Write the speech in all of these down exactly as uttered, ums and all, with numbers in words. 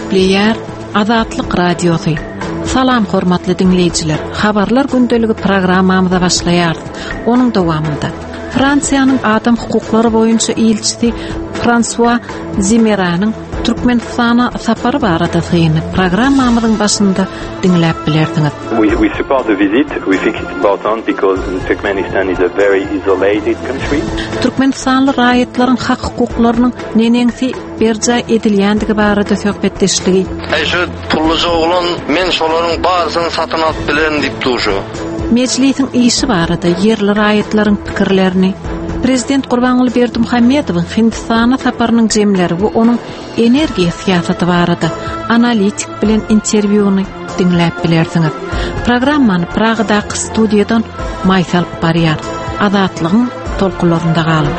Tepleyer Azatlyk Radiosu. Salam hormatly dinleyijiler. Habarlar gündöligi programmamyza başlaýar. Onuň dowamında Fransiýanyň adam hukuklary boýunça ilçisi François Zimmeranyň Türkmenistana sapary barada syny programmamyzyň başynda dinläp bilerdiňiz. We, we support the visit. We think it's important because Turkmenistan is a very isolated country. Türkmenistanly raýatlaryň hak hukuklarynyň nenengsi berja edilýändigi barada söhbetleşdigi. Eşi pulluca oglan men şolaryň barysyny satyn alyp bilen diýip durýar. Meclisiň işi barada yerli raýatlaryň pikirlerini Prezident Gurbanguly Berdimuhammedowyň Hindistana saparynyň jemleri we onuň energiýa siýasaty barada analitik bilen interwýuny dinläp bilersiňiz. Programmany Pragadaky studiýadan Maysal barýar. Azatlygyň tolkunlarynda galyp.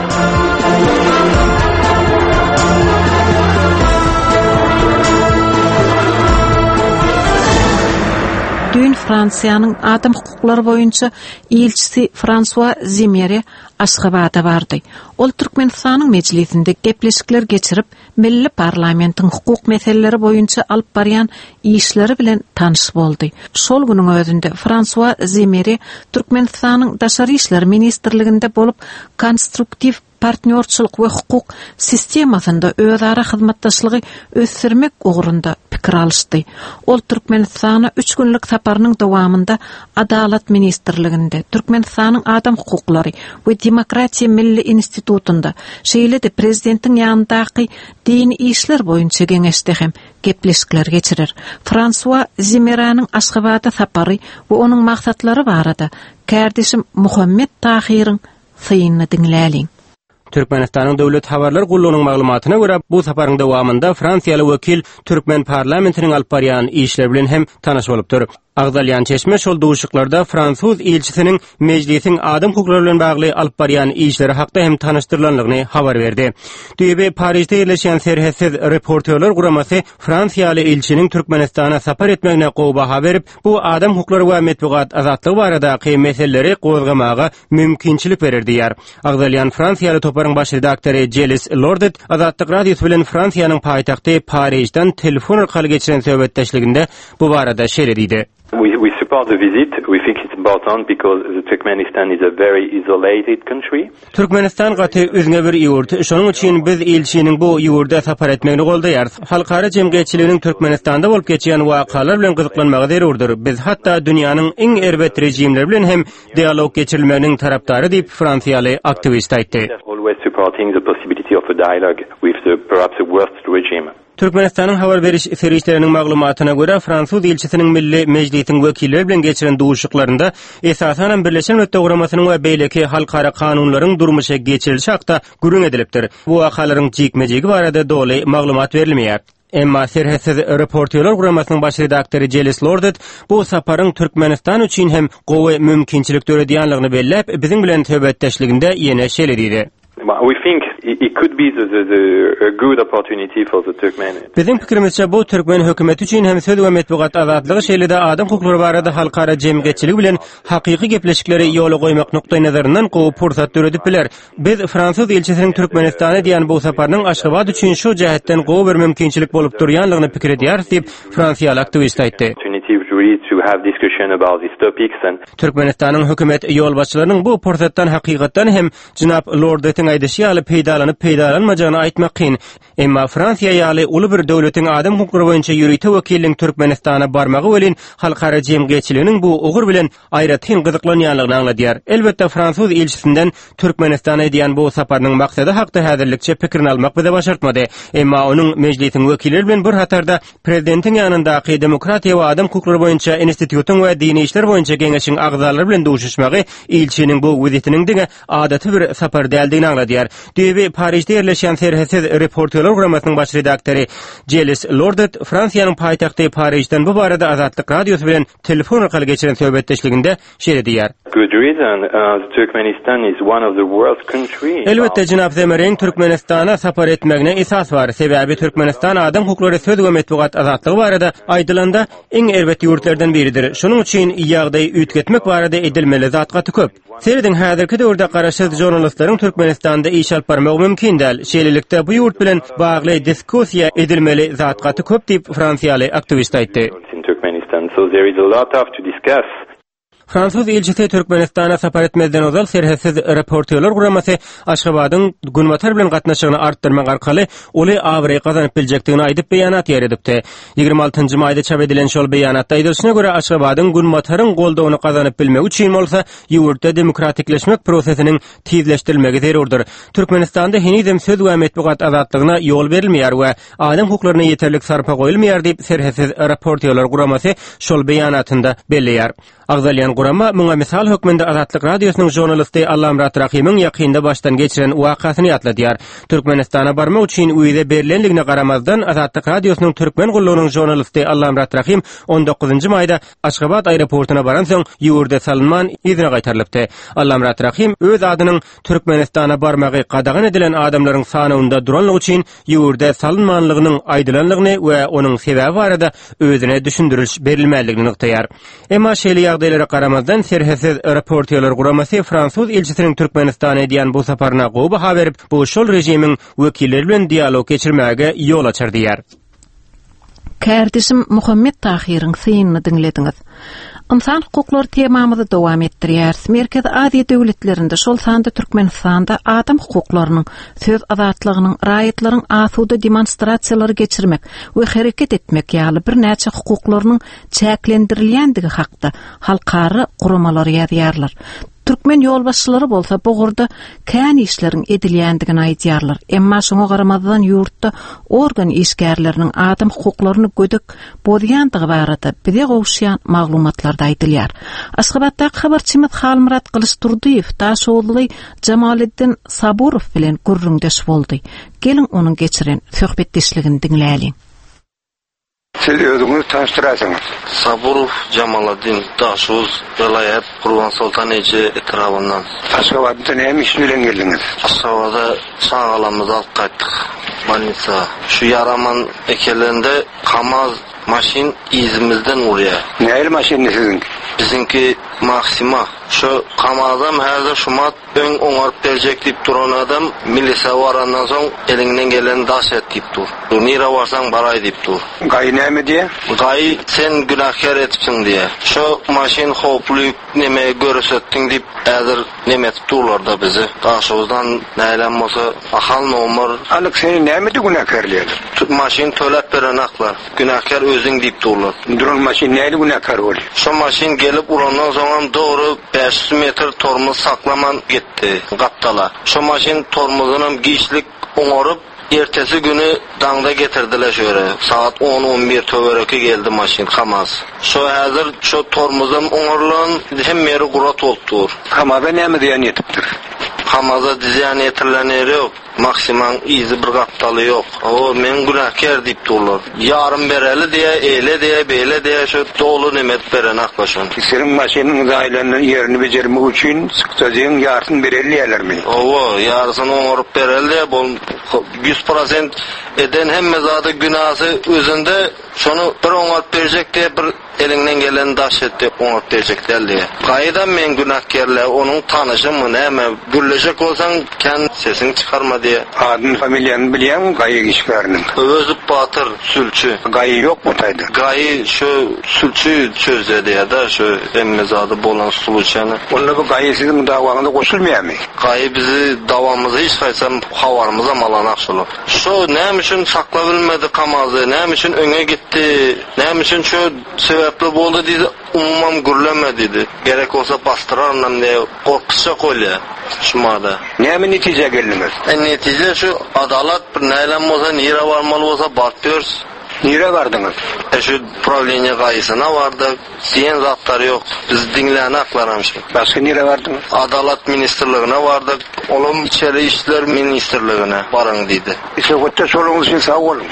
Dün Fransiýanyň adam hukuklary boýunça ilçisi François Zimmeré Aşgabatda bardy. Ol Türkmenistanyň meclisinde gepleşikler geçirip, milli parlamentiň hukuk meseleleri boýunça alyp barýan işleri bilen tanyş boldy. Şol günüň özünde François Zimmeré Türkmenistanyň daşary işler ministrliginde bolup, konstruktiv partnerçilik we hukuk sistemasynda özara hyzmatdaşlygy ösürmek ugrunda pikir alışdy. Ol Türkmenistana üç günlük saparynyň dowamında Adalat ministrliginde, Türkmenistanyň adam hukuklary we demokratiýa milli institutunda, şeýle-de prezidentiň ýanyndaky dini işler boýunça geňeşde hem gepleşikler geçirir. François Zimmeranyň Aşgabatda sapary we onuň maksatlary barada kärdeşim Muhammed Tahiryň synyny dinläliň. Türkmenistanyň döwlet habarlar gullugynyň maglumatyna görä bu saparyň dowamında Fransiýaly wekil Türkmen parlamentiniň alyp barýan işler bilen hem tanaş bolupdyr. Agdalyan çeşme şol dowuşyklarda Fransuz ilçisiniň meclisiň adam hukuklary bilen bagly alyp barýan işleri hakda hem tanyşdyrylanlygyny habar berdi. Düýbe Parisde ýerleşen serhessiz reporterler guramasy Fransiýaly ilçiniň Türkmenistana sapar etmegine gowy baha berip, bu adam hukuklary we medeniýet azatlygy baradaky meseleleri gozgamaga mümkinçilik berdi diýär. Agdalyan Fransiýaly toparyň baş redaktory Gilles Lordet Azatlyk radiosu bilen Fransiýanyň paýtagty Parisden telefon arkaly geçiren söhbetdeşliginde bu barada şeýle diýdi. We, we support the visit. We think it's important because the Turkmenistan is a very isolated country. Türkmenistan gaty özüňe bir ýurt. Şonuň üçin biz ilçiniň bu ýurda sapar etmegini goldaýar. Halkara jemgyýetçiliginiň Türkmenistanda bolup geçýän wakalar bilen gyzyklanmagy zerurdur. Biz hatda dünýäniň iň erbet rejimleri bilen hem dialog geçirilmeginiň tarapdary diýip Fransiýaly aktivist aýtdy. Always supporting the possibility of a dialogue with the perhaps the worst regime. Türkmenistanyň habar beriş serişleriniň maglumatyna görä Fransuz ilçisiniň milli meclisiň wekilleri bilen geçiren dowuşyklarynda esasen Birleşen Milletler Guramasynyň we beýleki halkara kanunlaryň durmuşa geçirilişi hakda gürün edilipdir. Bu wakalaryň jikmejigi barada doly maglumat berilmeýär. Emma serhessiz reporterler guramasynyň baş redaktory Gilles Lordet bu saparyň Türkmenistan üçin hem gowy mümkinçilik töredýänligini belläp, biziň bilen söhbetdeşliginde ýene şeýle diýdi. We think it could be the, the, the, a good opportunity for the Turkmen. Bizim pikirimizçe bu Türkmen hökümeti üçin hem söz we medeniýet azatlygy şeýle-de adam hukuklary barada halkara jemgyýetçilik bilen hakyky gepleşikleri ýola goýmak nokta nazaryndan gowy pursat töredip biler. Biz Fransuz ilçisiniň Türkmenistana diýen bu saparynyň Aşgabat üçin şu jähetden gowy bir mümkinçilik bolup durýanlygyny pikir edýär diýip Fransiýaly aktivist aýtdy. To have discussion about these topics and Türkmenistanyň hökümet ýolbaşçylarynyň bu pursatdan hakykatdan hem Jynap Lordetiň aýdyşy ýaly peýdalanyp peýdalanmajagyny aýtmak kyn. Emma Fransiýa ýaly uly bir döwletiň adam hukuklary boýunça ýürüýte wekilliň Türkmenistana barmagy welin halkara jemgyýetçiliginiň bu ogur bilen aýratyn gyzyklanýanlygyny anladýar. Elbetde Fransuz ilçisinden Türkmenistana diýen bu saparynyň maksady hakda häzirlikçe pikirini almak bize başartmady. Emma onuň meclisiň wekilleri bilen bir hatarda prezidentiň ýanyndaky demokratiýa we adam hukuklary boýunça institutun we dini işler boýunça geňeşiň agzalary bilen dowuşmagy ilçiniň bu wezitiniň diňe adaty bir sapar däldigini anladýar. Düýbe Parisde ýerleşen serhessiz reporterler guramasynyň baş redaktory Gilles Lordet Fransiýanyň paýtagty Parisden bu barada Azatlyk radiosu bilen telefon arkaly geçiren söhbetdeşliginde şeýle diýär. Good reason. Uh, Turkmenistan is one of the worst countries. Elbette Jynap Zimmeranyň Türkmenistana sapar etmegine esas bar. Sebäbi Türkmenistan adam hukuklary söz we medeniýet azatlygy barada aýdylanda iň erbet ýurtlardan biridir. Şonuň üçin ýagdaý üýtgetmek barada edilmeli zatgaty köp. Serediň häzirki döwürde garaşsyz jurnalistlaryň Türkmenistanda iş alyp barmagy mümkin däl. Şeýlelikde bu ýurt bilen bagly diskussiya edilmeli zatgaty köp diýip Fransiýaly aktivist aýtdy. In Turkmenistan, so there is a lot of to discuss. Fransuz elçisi Türkmenistana sapar etmezden ozal serhessiz reportörler guramasy Aşgabatyň günbatar bilen gatnaşygyny artdyrmak arkaly uly awry gazanyp biljekdigini aýdyp beýanat ýerdipdi. ýygrimi altynjy maýda çap edilen şol beýanatda aýdylyşyna görä Aşgabatyň günbataryň goldawyny gazanyp bilmek üçin bolsa ýurtda demokratikleşmek prosesiniň tizleşdirilmegi zerurdur. Türkmenistanda henizem söz we medeniýet azatlygyna ýol berilmeýär we adam hukuklaryna ýeterlik sarpa goýulmaýar diýip serhessiz reportörler guramasy şol beýanatynda belleýär. Agzalyan gurama muňa misal hökmünde Azatlyk radiosynyň jurnalisti Allamrat Rahimiň ýakynda başdan geçiren wakasyny ýatladýar. Türkmenistana barmak üçin üýde berilenligine garamazdan Azatlyk radiosynyň türkmen gullugynyň jurnalisti Allamrat Rahim on dokuzunjy maýda Aşgabat aeroportuna baran soň ýurda salynman izine gaýtarylypdy. Allamrat Rahim öz adynyň Türkmenistana barmagy gadagan edilen adamlaryň sanynda duranlygy üçin ýurda salynmanlygynyň aýdylanlygyny we onuň sebäbi barada özüne düşündürüş berilmäligini nyktaýar. Emma şeýle ýagdaýlara garamazdan serhessiz reportörler guramasy Fransuz elçisiniň Türkmenistana edýän bu saparyna gowy baha berip, bu şol rejimiň wekilleri bilen dialog geçirmäge ýol açar diýär. Kardeşim Muhammed Tahiryň synyny dinlediňiz. İnsan hukuklary temamyny dowam etdirýär. Merkez Aziýa döwletlerinde şol sanda Türkmenistanda adam hukuklarynyň, söz azatlygynyň, raýatlaryň asuda demonstrasiýalary geçirmek we hereket etmek ýaly bir näçe hukuklarynyň çäklendirilýändigi hakda halkary guramalar ýazýarlar. Türkmen ýolbaşçylary bolsa bu gurda kän işleriň edilýändigini aýdýarlar. Emma şoňa garamazdan ýurtda organ işgärleriniň adam hukuklaryny gödük bolýandygy barada bize gowşýan maglumatlarda aýdylýar. Aşgabatdaky habarçymyz Halmurat Kılıçturdyýew Taşoğluly Jamaliddin Saburow bilen gurrundeş boldy. Gelin onuň geçiren söhbetdeşligini dinläýin. Siz özüňiz tanıştyrasyňyz. Saburov Jamaliddin Taşoğlu vilayet Kurban Sultan Eji etrafından. Aşgabatda näme iş bilen geldiňiz? Aşgabada sağalamyzy alyp gaýtdyk. Manisa. Şu yaraman ekelerinde kamaz maşin izimizden urýar. Näme maşin siziň? Bizinki Maxima. Şu kamazam häzir şumat öň oňaryp berjek diýip duran adam milisiýa warandan soň elinden gelen daş et diýip dur. Nira warsaň baray diýip dur. Gaý näme diýe? Gaý sen günahkar etipsiň diýe. Şu maşin hoplyk neme görüsetdiň diýip häzir neme turlarda bizi. Taşydan nälen bolsa ahal nomer. Alyk seni näme de günahkarlar? Maşin töläp beren aklar. Günahkar özüň diýip durlar. Duran maşin näme günahkar bol? Şu maşin gelip urandan soň dogry beş yüz metr tormuz saklaman gitti gattala. Şu maşin tormuzynyň giýişlik oňaryp ertesi günü dağda getirdiler şöyle. Saat on on bir töwereke geldi maşin Kamaz. Şu häzir şu tormuzum oňarlan hem meri gurat olupdur. Kamaza näme diýen etipdir? Kamaza diýen etirilen yok. Maksimal izi bir gaptaly yok. O men günahkar diýip durlar. Yarım bereli diye, eyle diye, beyle diye şu dolu nimet beren aklaşan. Senin maşinin aýlanyň yerini bejermek üçin sıktasyň ýarsyň berelýärlermi? Owa, ýarsyny oňaryp bereldi, bu yüz prosent eden hemme zady günahsy özünde şonu bir oňaryp berjek diye bir elinden gelen daş etdi oňaryp berjek diýildi. Gaýdan men günahkarlar onuň tanışymy näme gürleşek bolsaň kän sesiň çykarma diye. Adın familýany bilýän gaýy işgäriniň. Özüp Batır Sülçü. Gaýy ýok bu taýda. Gaýy şu Sülçü çözedi ya da şu emme zady bolan suluçany. Onda bu gaýy siziň dawaňyza goşulmaýarmy? Gaýy bizi dawamyzy hiç gaýsam hawarymyza malanak şolu. Şu näme üçin sakla bilmedi Kamazy, näme üçin öňe gitdi, näme üçin şu sebäpli boldy diýdi, umumam gürlemedi diýdi. Gerek bolsa bastyrarnam diýip gorkuşa goýlar. Şumada. Näme netije geldiňiz? E netije şu adalat bir nälen bolsa, nira barmaly bolsa bartýarys. Nire bardyňyz? E şu problemiýa gaýsyna bardyk. Diýen zatlary ýok. Biz diňläni aklaramşy. Başga nire bardyňyz? Adalat ministrligine bardyk. Olum içeri işler ministrligine barang diýdi. Ise gotta şoluňyz üçin sag bolun.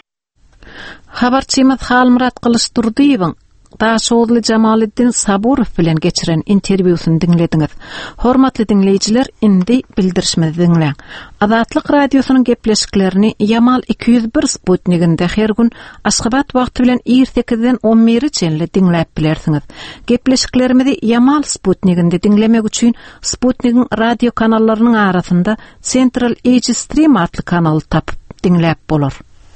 Habarçymyz Halmurat Kılıçturdyýew Taşoğlu Jamaliddin Saburow bilen geçiren interwýusyny dinlediňiz. Hormatly dinleýijiler, indi bildirişimizi dinleň. Azatlyk radiosynyň gepleşiklerini Yamal iki yüz bir Sputniginde her gün Aşgabat wagty bilen ýigirmi sekizden on biri çenli dinläp bilersiňiz. Gepleşiklerimizi Yamal Sputniginde dinlemek üçin Sputnigin radio kanallarynyň arasynda Central Asia Stream adly kanaly tapyp dinläp bolar.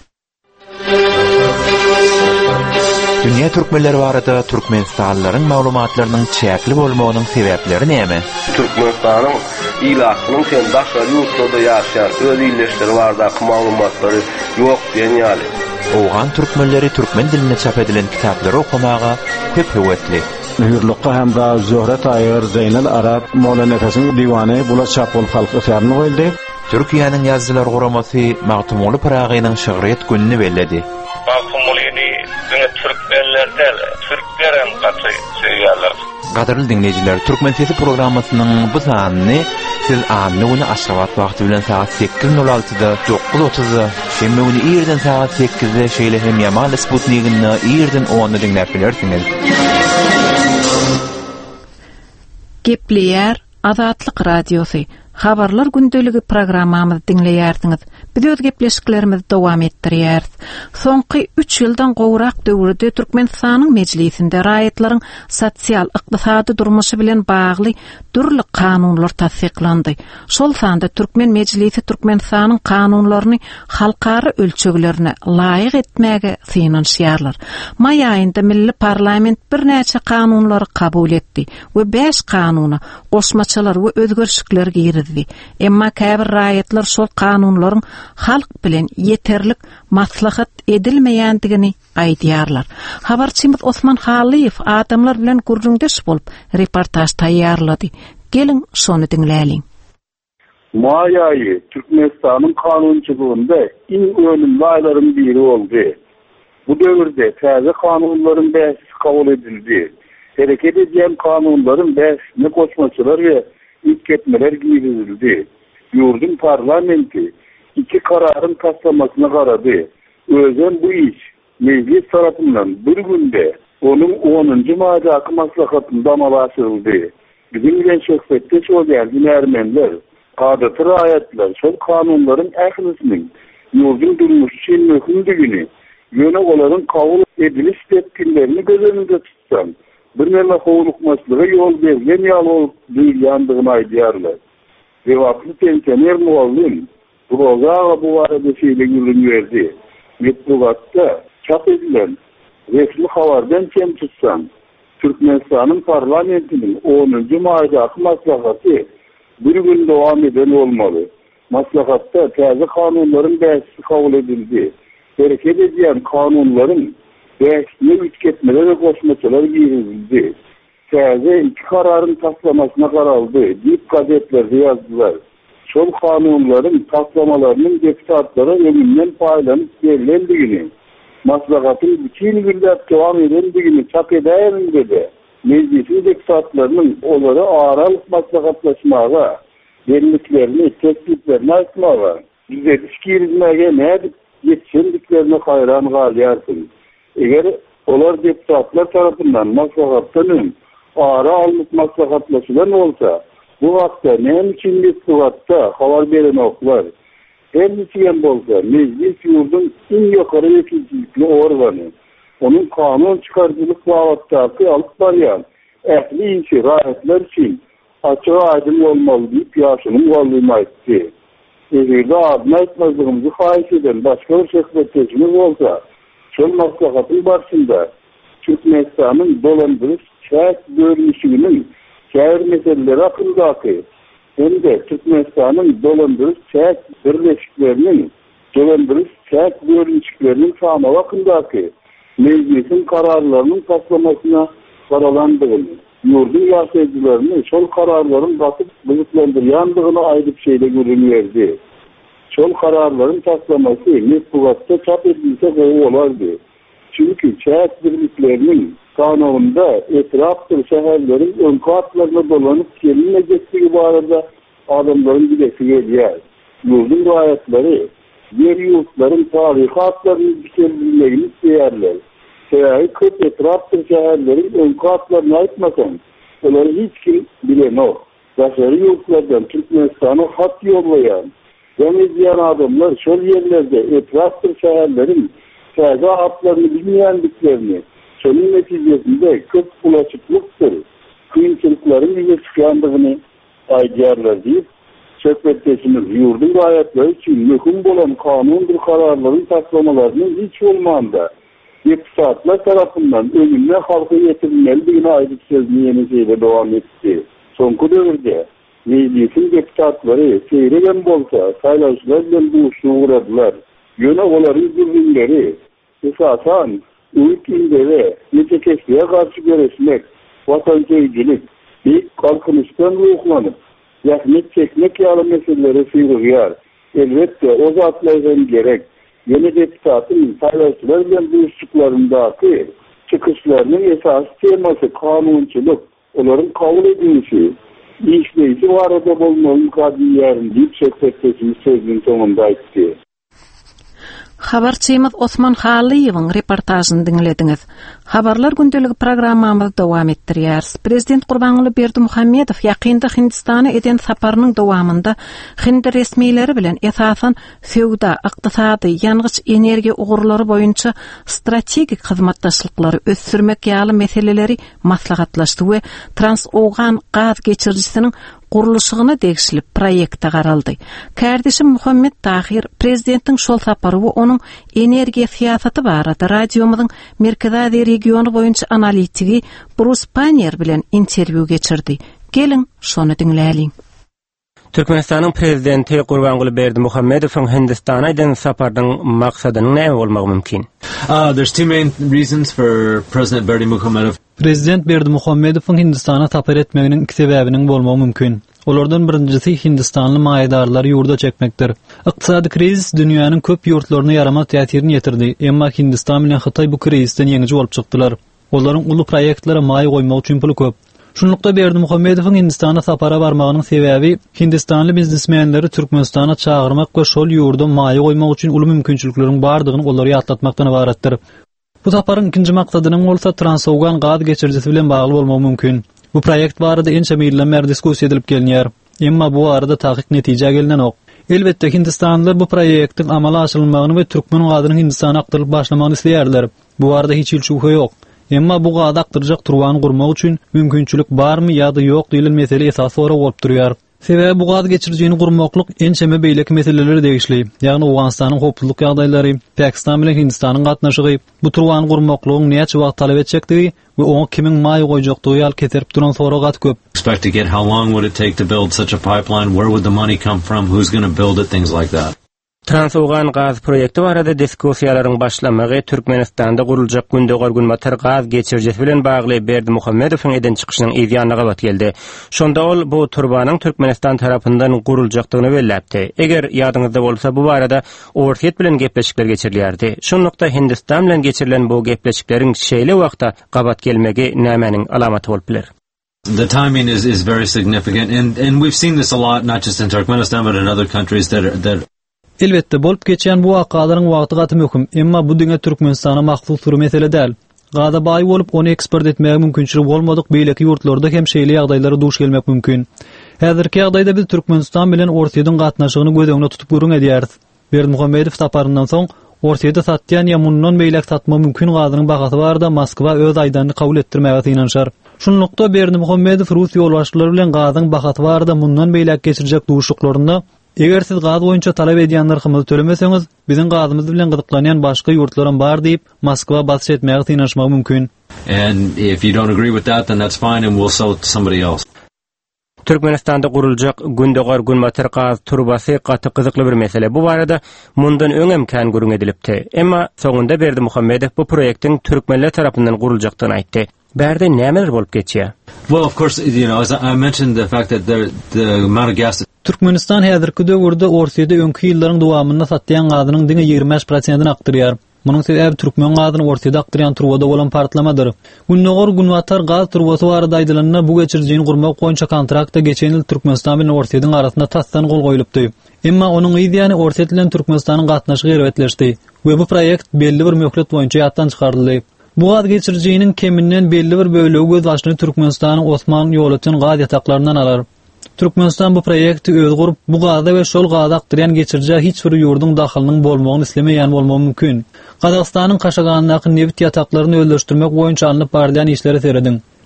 Dünya türkmenleri barada Türkmenistanlylaryň maglumatlarynyň çäkli bolmagynyň sebäpleri näme? Türkmenistanyň ilakynyň sen daşary ýurtlarda ýaşaýan öz illeşleri bardaky maglumatlary ýok diýen ýaly. Owgan türkmenleri türkmen diline çap edilen kitaplary okumaga köp höwetli. Hürlükka hemra Zöhret Ayır, Zeynel Arap, Molla Nefes'in divanı bula çap bol halk ıfyarını koyuldu. Türkiýanyň ýazgylar guramasy Magtumly Pyragynyň şygyryt gününi belledi. Magtumlyny diňe türkmenlerde türkler hem gaty söýýärler. Gaderly dinleýijiler, Türkmen Sesi programmasynyň bu sanyny siz anny güni aşgabat wagty bilen saat sekiz nol altıda dokuz otuzda, şemme güni ýerden saat sekizde şeýle hem Yamal Sputnik'ini ýerden onda dinläp bilersiňiz. Gepleýär Azatlyk Radiosu. Habarlar gündeligi programmamyzy dinleýärdiňiz. Biz öz gepleşiklerimizi dowam etdirýäris. Soňky üç ýyldan gowrak döwürde Türkmenistanyň mejlisinde raýatlaryň sosial ykdysady durmuşy bilen bagly türli kanunlar tasdiklandy. Şol sanda Türkmen Mejlisi Türkmenistanyň kanunlaryny halkara ölçeglerine laýyk etmäge synanýarlar. May aýynda Milli Parlament bir näçe kanunlary kabul etdi we beş kanuny goşmaçylar we özgerişikler girdi. Emma käbir raýatlar şol kanunlaryň halk bilen ýeterlik maslahat edilmeýändigini aýdýarlar. Habarçymyz Osman Haliýew adamlar bilen gurrundeş bolup reportaj taýýarlady. Gelin şonu dinläliň. May aýy Türkmenistanyň kanunçylygynda iň önemli aýlaryň biri boldy. Bu döwürde täze kanunlaryň bäsi kabul edildi. Hereket edýän kanunlaryň bäsini goşmaçylar we ütketmeler giyirildi. Yurdun parlamenti iki kararın taslamasına karadı. Özen bu iş meclis tarafından bir günde onun onuncu madakı maslahatında amalaşıldı. Bizim bilen şöhbette şol geldi Ermeniler, adatı raýatlar şol kanunların ählisinin yurdun durmuş için möhümdigini, yöne olaryň kabul ediliş tepkilerini göz önünde tutsan, bir neme howlukmaçlyga ýol bergen ýaly bolup duýulýandygyny aýdýarlar. Cevaply pensioner muallim Rozaga bu arada şeýle ýürünýärdi. Metbugatda çap edilen resmi habardan kem tutsan, Türkmenistanyň parlamentiniň onuncu maýdaky maslahaty bir gün dowam eden bolmaly. Maslahatda täze kanunlaryň bäsi kabul edildi. Hereket edýän kanunlaryň bäsini ütketmelere goşmaçylar giyirildi. Täze iki kararın taslamasına garaldy diýip gazetlerde ýazdylar. Şol kanunlaryň taslamalarynyň deputatlara öňünden paýlanyp berilendigini, maslahatyň bütün gündäp dowam edendigini çap edýärinde de, meclisin deputatlarynyň olary aralyk maslahatlaşmaga, berliklerini, tekliplerini aýtmaga, bize işkirizmäge nädip ýetşendiklerine haýran galýarsyň. Eger olar deputatlar tarafından maslahatdan ara alınıp maslahatlaşılan olsa, bu vakta näme üçin metbugatda habar beren oklar, hem üçin bolsa meclis yurdun iň ýokary ýetkilikli organy, onun kanun çykarjylyk wagtdaky alyp barýan ähli işi raýatlar üçin açyk aýdym bolmaly diýip ýaşanyň wagtyny aýtdy. Eger adny aýtmazlygymyzy haýyş eden başga bir şöhbetçimiz bolsa, şol maslahatyň barşynda Türkmenistanyň dolandyrys çäk görünüşiginiň käbir meseleleri hakyndaky hem-de Türkmenistanyň dolandyrys çäk birleşikleriniň dolandyrys çäk görünüşleriniň samy hakyndaky meclisin kararlarynyň taslamasyna garalandygyny, yurdun ýaşaýjylaryny şol kararlaryň basyp buzuklandyrýandygyny aýdyp şeýle görünýärdi. Şol kararlaryň taslamasy metbugatda çap edilse gowy bolardy. Çünki çäk birlikleriniň kanununda etrapdyr şäherleriň öňkatlaryna dolanyp gelinmejekdigi barada adamlaryň bilesi gelýär. Yurdun raýatlary ýer ýurtlaryň taryhy hatlaryny bilmegini isteýärler. Şäher köp etrapdyr şäherleriň öňkatlaryny aýtmasan, olary hiç kim bilenok. Daşary ýurtlardan Türkmenistana hat ýollaýan Demizyan adamlar şol yerlerde etraftır şäherleriň täze hatlaryny bilmeýändiklerini, şonun netijesinde köp bulaşıklıktır, kıyınçılıkların bize çıkandygyny aýdýarlar diýip söhbetçimiz yurdun gayetleri için mühim bolan kanundur kararların taslamalarının hiç olmanda deputatlar tarafından önüne halka getirilmeliğine ait sözünü yenisiyle devam etti. Sonku dövrde meclisin deputatları seyreden bolsa saylaçlarla buluşuna uğradılar. Yöne onların zürrinleri esasen ülk indere netekesliğe karşı göresmek, vatansevercilik, bir kalkınıştan ruhlanıp yahmet çekmek yağlı meselelere sıyrılıyor. Elbette o zatlardan gerek yeni deputatın saylaçlarla buluştuklarındaki çıkışlarının esas teması kanunçuluk, onların kabul edilişi, işleyişi var arada bulunmanın kadınlarının deyip söhbetçimiz sözünün sonunda etti. Habarçymyz Osman Halyýewiň reportajyny dinlediňiz. Habarlar gündäligi programmamyzy dowam etdirýäris. Prezident Gurbanuly Berdimuhammedow ýakynda Hindistana eden saparynyň dowamında Hind resmiýleri bilen esasan feowda, ykdysady, ýangıç energiýa ugurlary boýunça strategik hyzmatdaşlyklary ösürmek ýaly meseleleri maslahatlaşdy we Trans-Owgan gaz geçirjisiniň guruluşygyna degişilip proýekte garaldy. Kardeşim Muhammed Tahir prezidentiň şol sapary we onuň energiýa siýasaty barada radiomyzyň Merkezäzi regiony boýunça analitigi Bruce Panier bilen interwiu geçirdi. Gelin şonu dinläýin. Türkmenistanyň prezidenti Gurbanuly Berdimuhammedowyň Hindistana eden saparynyň maksadyny näme bolmagy mümkin? Uh, there's two main reasons for President Berdimuhammedow. Prezident Berdimuhammedowyň Hindistana tapar etmeginiň iki sebäbiniň bolmagy mümkin. Olardan birincisi Hindistanly maýdarlary ýurda çekmekdir. Iqtisady krizis dünýäniň köp ýurtlaryna ýaramak täsirini ýetirdi. Emma Hindistan bilen Hytaý bu krizisden ýeňiji bolup çykdylar. Olaryň uly proýektlere maý goýmak üçin pul köp. Şunlukda Berdimuhammedowyň Hindistana sapara barmagynyň sebäbi Hindistanly biznesmenleri Türkmenistana çağırmak we şol ýurda maý goýmak üçin uly mümkinçilikleriň bardygyny olary atlatmakdan ibaretdir. Bu saparyň ikinji maksadynyň bolsa Trans-Owgan gaz geçirjisi bilen bagly bolmagy mümkin. Bu proýekt barada ençe meýillenmer diskussiýa edilip gelýär. Emma bu arada taýyk netije gelden ok. Elbetde Hindistanlylar bu proýektiň amala aşyrylmagyny we türkmen gazynyň Hindistana aktyryp başlamagyny isleýärler. Bu arada hiç il şüphe ýok. Emma bu gada aktyrjak turwany gurmak üçin mümkinçilik barmy ýa-da ýok diýilen mesele esas soraw bolup durýar. Sebäbi bu gaz geçirjini gurmaklyk ençeme beýleki meseleleri degişli. Ýagny Owganistanyň hopsuzlyk ýagdaýlary, Pakistan bilen Hindistanyň gatnaşygy, bu turwany gurmaklygyň näçe wagt talap etjekdigi we oňa kimiň maý goýjakdygy ýaly keterip duran soragat köp. Expect to get how long would it take to build such a pipeline? Where would the money come from? Who's going to build it? Things like that. Trans-Owgan gaz proýekti barada diskussiýalaryň başlamagy Türkmenistanda guruljak gündäger günmatar gaz geçirjisi bilen bagly Berdimuhammedowyň eden çykyşynyň ýa-nyga bat geldi. Şonda ol bu turbanyň Türkmenistan tarapyndan guruljakdygyny belläpdi. Eger ýadyňyzda bolsa bu barada Ortiýet bilen gepleşikler geçirilýärdi. Şonlukda Hindistan bilen geçirilen bu gepleşikleriň şeýle wagtda gabat gelmegi nämäniň alamaty bolup biler? The timing is is very significant, and and we've seen this a lot, not just in Turkmenistan but in other countries that are, that Elbette bolup geçen bu wakalaryň wagty gaty möhüm, emma bu diňe Türkmenistana mahsus bir mesele däl. Gada baý bolup onu eksport etmäge mümkinçiligi bolmadyk beýleki ýurtlarda hem şeýle ýagdaýlara duş gelmek mümkin. Häzirki ýagdaýda biz Türkmenistan bilen Ortiýadyň gatnaşygyny göz tutup görüň edýäris. Berdimuhammedow saparyndan soň Ortiýada satýan ýa mundan beýlek satma mümkin gazynyň bagasy barda Moskwa öz aýdanyny kabul etdirmäge ýynanşar. Şunlukda Berdimuhammedow Rus ýolbaşçylary bilen gazyň bagasy barda mundan beýlek geçirjek duşuklaryny eger siz gaz boýunça talap edýän narhymy tölemeseňiz, biziň gazymyz bilen gyzyklanýan başga ýurtlaryň bar diýip Moskwa basy etmäge ýynaşmagy mümkin. And if you don't agree with that, then that's fine and we'll sell it to somebody else. Türkmenistanda guruljak gündäger günmatar gaz turbasy gaty gyzykly bir mesele. Bu barada mundan öňem kän görüň edilipdi. Emma soňunda Berdimuhammedow bu proýektiň türkmenler tarapyndan guruljakdygyny aýtdy. Berde nämeler bolup geçýär? Well, of course, you know, as I mentioned the fact that the the amount of gas Türkmenistan häzirki döwürde Ortiýada öňki ýyllaryň dowamynda satýan gazynyň diňe ýigirme beş prosentini akdyrýar. Munyň sebäbi türkmen gazyny Ortiýada akdyrýan turbada bolan partlamadyr. Gündäger günwatar gaz turbasy barada aýdylanna bu geçirjini gurmak goýunça kontrakta geçen ýyl Türkmenistan bilen Ortiýadyň arasynda tassdan gol goýulupdy. Emma onuň ýa-ni Ortiýa bilen Türkmenistanyň gatnaşygy ýerwetleşdi we bu proýekt belli bir möhlet boýunça ýatdan çykardyldy. Bu gaz geçirjiniň keminden belli bir bölegi göz başyny Türkmenistanyň Osman ýolatyn gaz ýataklaryndan alar. Türkmenistan bu proýekti öz gurup, bu gazda we şol gazda akdyrýan geçirje hiç bir ýurdun daxylynyň bolmagyny islemeýän bolmagy mümkin. Gazagystanyň Kaşagandaky neft ýataklaryny öldürmek boýunça alınıp barýan işleri seredin.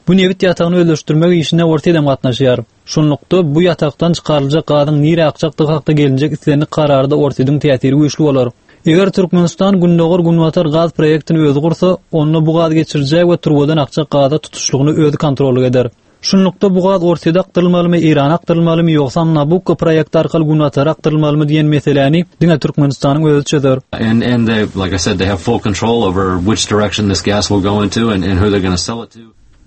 Bu nebit yatagyny öldürmek işine orta edem gatnaşýar. Şonlukda bu yatakdan çykaryljak gadyň nire akjakdygy hakda gelinjek islenlik kararda ortadyň täsiri güýçli bolar. Eger Türkmenistan gündogor günwatar gaz proýektini özü gursa, onu bu gaz geçirjek we turbadan akjak gazda tutuşlugyny özü kontrol eder. Şunlukda bu gaz ortada aktırılmalymy, İran aktırılmalymy ýoksa Nabucco proýekti arkaly günwatar aktırılmalymy diýen meseleni diňe Türkmenistanyň özü çözer. And and they, like I said, they have full control over which direction this gas will go into and, and who they're going to sell it to.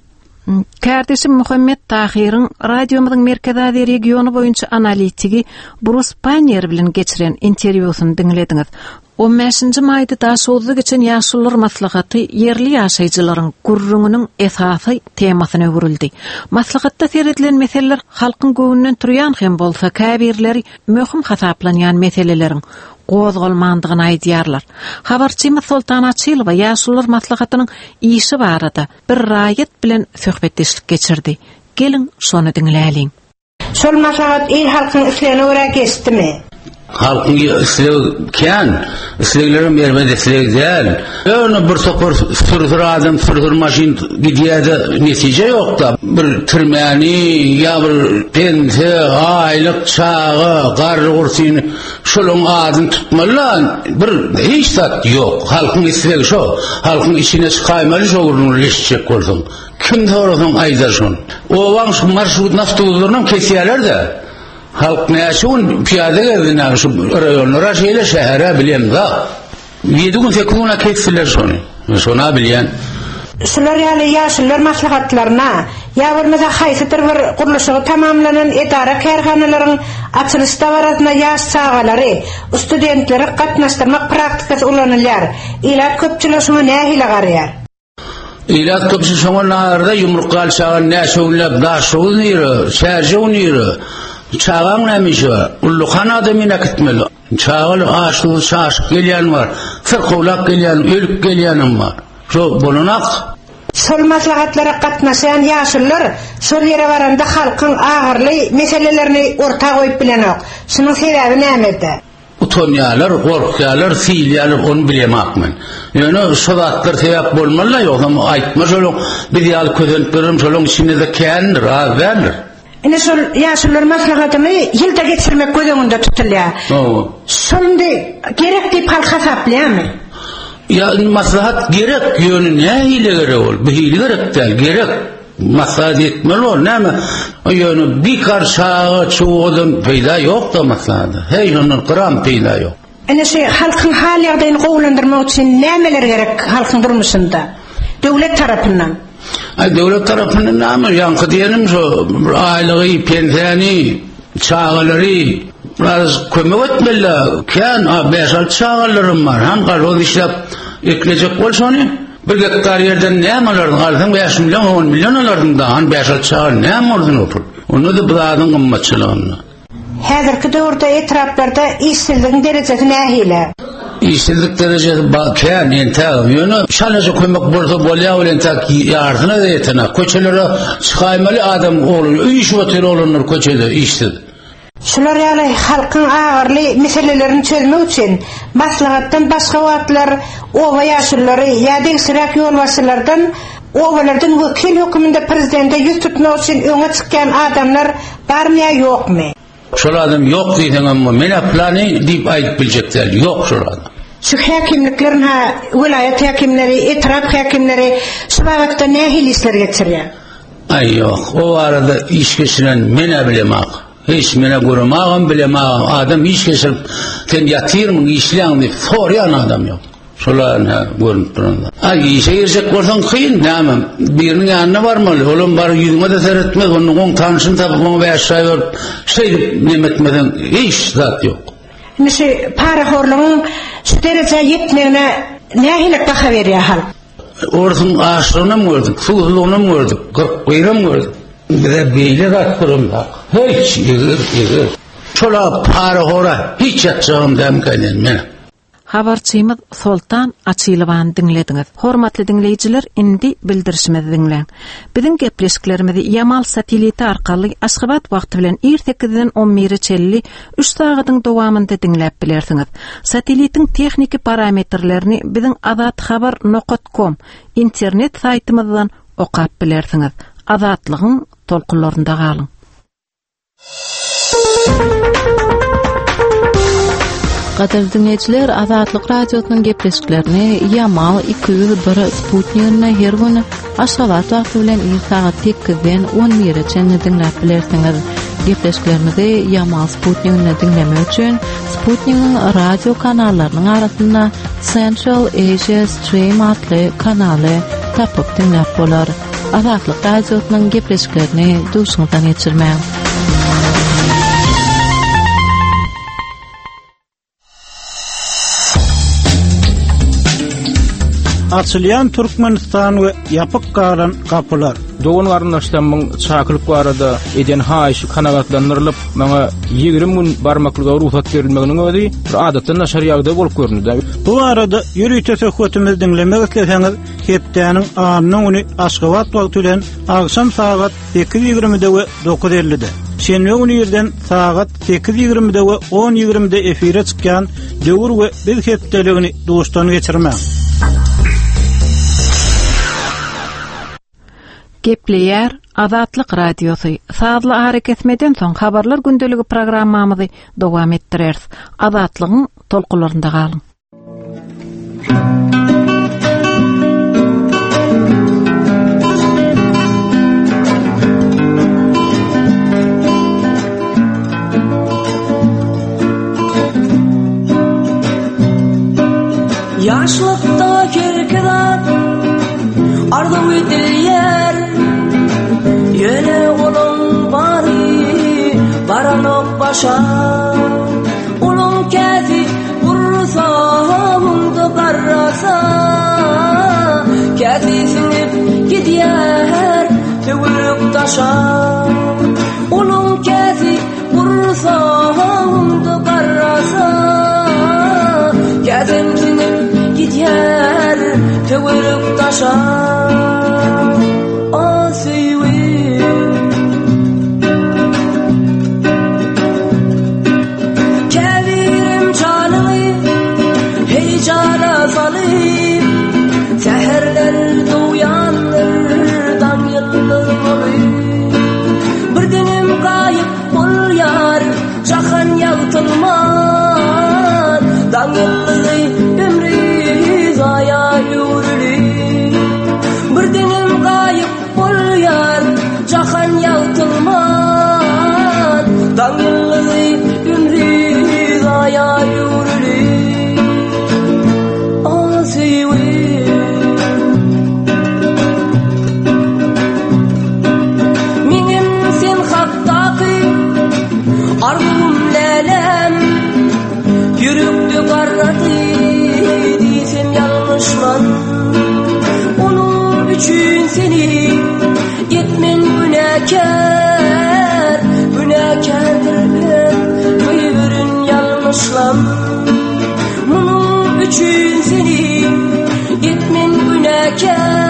Kardeşim Muhammed Tahir'in radyomuzun merkezade regionu boyunca analitigi Bruce Panier bilen geçiren interwýusunu dinlediniz. on beşinji maýda daşoğuzda geçen ýaşullar maslahaty yerli ýaşaýjylaryň gurrungynyň esasy temasyna öwrildi. Maslahatda seredilen meseleler halkyň göwnünden turýan hem bolsa käbirleri möhüm hasaplanýan meseleleriň gozgalmandygyny aýdýarlar. Habarçymyz Sultan Açylova ýaşullar maslahatynyň işi barada bir raýat bilen söhbetdeşlik geçirdi. Gelin şonu dinläliň. Şol maslahat el halkyň islegine görä geçdimi? Halkın islegen, isleglerim yermede isleg değil. Öyle bir sokor sürütür adam, sürütür maşin gidiyede netice yok da. Bir tırmani, ya bir pense, aylık, çağı, karı kursini, şolun adını tutmalı, bir hiç tat yok. Halkın islegi şu, halkın içine çıkaymalı şu urunu leşecek kurdum. Kim doğrudan aydar şun? O van şu marşrut naftollarından kesiyeler de. Halk ne yaşın piyade geldiğinde şu rayonlara şeyle şehre bileyim da yedi gün tekuna kesilir şunu şuna bilen şular yani yaşlılar maslahatlarına yavurmada haysidir bir kuruluşu tamamlanan idare kerhanelerin açılışta varadına yaş sağaları studentleri katnaştırmak praktikası ulanırlar ilat köpçüler şuna nehile garayar ilat köpçü şuna narda yumrukal şağın ne şunlap da şun yürü şerjun yürü çağın nemişi var. Ullukan adamına gitmeli. Çağın aşığı şaşık gelen var. Fırkulak gelen, ölük gelenim var. Şu bulunak. Sol maslahatlara katnaşayan yaşlılar sol yere varanda halkın ağırlı meselelerini orta koyup bilen ok. Şunun sebebi nämede? Utonyalar, korkuyalar, fiilyalar onu bilemek men. Yani sodatlar sebep bolmalı yok ama aytma şolun bir yal közenlerim şolun içinde de kendir, ağırdır. Ene sol yaşlılar maslahatını yılda geçirmek gözünde tutulya. Oo. Sonde gerek deyip halk hasaplayan mı? Ya maslahat gerek yönü ne hile gerek ol? Bir hile gerek değil, gerek. Maslahat etmeli ol, ne mi? Yani bir karşağı çoğudun peyda yok da maslahatı. Hey onun kıram peyda yok. Ene şey halkın hal yağdayını kovlandırmak için nemeler gerek halkın durmuşunda? Devlet tarafından. Ay devlet tarafından namı yankı diyelim şu aileyi, pensiyani, çağaları biraz kömek etmeli. Ken beş altı çağalarım var. Hangi o işlep ekleyecek olsa onu bir hektar yerden ne alardın? Aldın beş milyon, on milyon alardın da. Han beş altı çağal ne amardın opur? Onu da buladın kımmatçılığını. Hazırki dövrde etraflarda işsizliğin derecesi nehile? İşsizlik derecesi bakıyan entak yönü şanlıca koymak burada bolya ol entak yardına da yetene köçelere çıkaymalı adam olur iş vatırı olunur köçede işsiz. Şular yani halkın ağırlı meselelerini çözmek için maslahattan başka vatlar ova yaşlıları ya da sırak yolvasılardan ovalardan vekil hükümünde prezidente yüz tutmak için öne çıkan adamlar var mı ya yok mu? Şol adam yok diyden ama mene planı deyip ayıp bilecekler. Yok şol adam. Şu hakimliklerin ha, vilayet hakimleri, etraf hakimleri şu vakıtta ne hilisler getiriyor? Ay yok. O arada iş geçiren mene bilemek. Hiç mene görmağım bilemek. Adam iş geçirip sen yatırmın, işleyen deyip soruyan adam yok. Şoların ha, görünüp duranda. Ay işe girecek olsan kıyın demem. Birinin yanına varmalı. Oğlum bari yüzüme de seyretmez. Onun on tanışını tapıp onu bir aşağı verip şey demetmeden hiç zat yok. Nişi para horluğun şu derece yetmeyene ne hilik baka veriyor hal? Orsun ağaçlığını mı gördük, suzluğunu mu gördük, kırkıyla mı gördük? Bir de beyler attırımda. Hiç yığır yığır. Şola para hora hiç yatacağım dem kayden mene. Habarçymyz Sultan Açylowany dinlediňiz. Hormatly dinleýijiler, indi bildirişimizi dinleň. Biziň gepleşiklerimizi Yamal sateliti arkaly Aşgabat wagty bilen sekizden on bir çelli üç sagatyň dowamında dinläp bilersiňiz. Satelitiň tehnik parametrlerini biziň azat habar nokta com internet saýtymyzdan okap bilersiňiz. Azatlygyň tolkunlarynda galyň. Gaderli dinleyijiler, Azatlyk radiosynyň gepleşiklerini Yamal iki yüz bir Sputnik'ne her güni Aşgabat wagty bilen saat sekiz-den on bir'e dinläp bilersiňiz. Gepleşiklerimizi Yamal Sputnik'ne dinlemek üçin Sputnik'in radio kanallarynyň arasynda Central Asia Stream adly kanaly tapyp dinläp bolar. Azatlyk radiosynyň gepleşiklerini duşuňyzdan geçirmäň. Açılyan Türkmenistan ve yapık galan kapılar. Doğun garyndaşlarymyň çakylyk barada eden haýyşy kanagatlandyrlyp, maňa ýigrim gün barmaklyga ruhsat berilmeginiň özi bir adatdan naşar ýagdaý bolup görünýär. Bu arada ýürüýte söhbetimizi dinlemek isleseňiz, hepdeniň anyny uny Aşgabat wagty bilen aksam saat sekiz ýigrimide we dokuz ellide. Şenbe günü ýerden saat sekiz ýigrimide we on ýigrimide efire çykýan döwür we biz hepdeligini dostan geçirmäň. Gepleýär Azatlyk radiosy. Sazly hareketmeden soň habarlar gündeligi programmamyzy dowam etdirýär. Azatlygyň tolkunlarynda galyň. Yaşlykda kerkedat ardyp edilýär. Yöne olun bari baranok başa ulun kezi vursa mundu garrasa kezi sinip gidýär tüwürük taşa ulun kezi vursa mundu garrasa kezi sinip gidýär tüwürük taşa seherler duyandır dan yıldır bir dinim kayıp bul yar jahan yaltılmaz dan yıldır ömrü zaya yürülü bir dinim kayıp bul yar jahan yaltılmaz dan yıldır ömrü zaya yürülü Argum lelem yürüktü garradı diysem yanlışman onun üçün seni yetmen günahkar günahkardır ben kıyırın yanlışlan onun üçün seni yetmen günahkar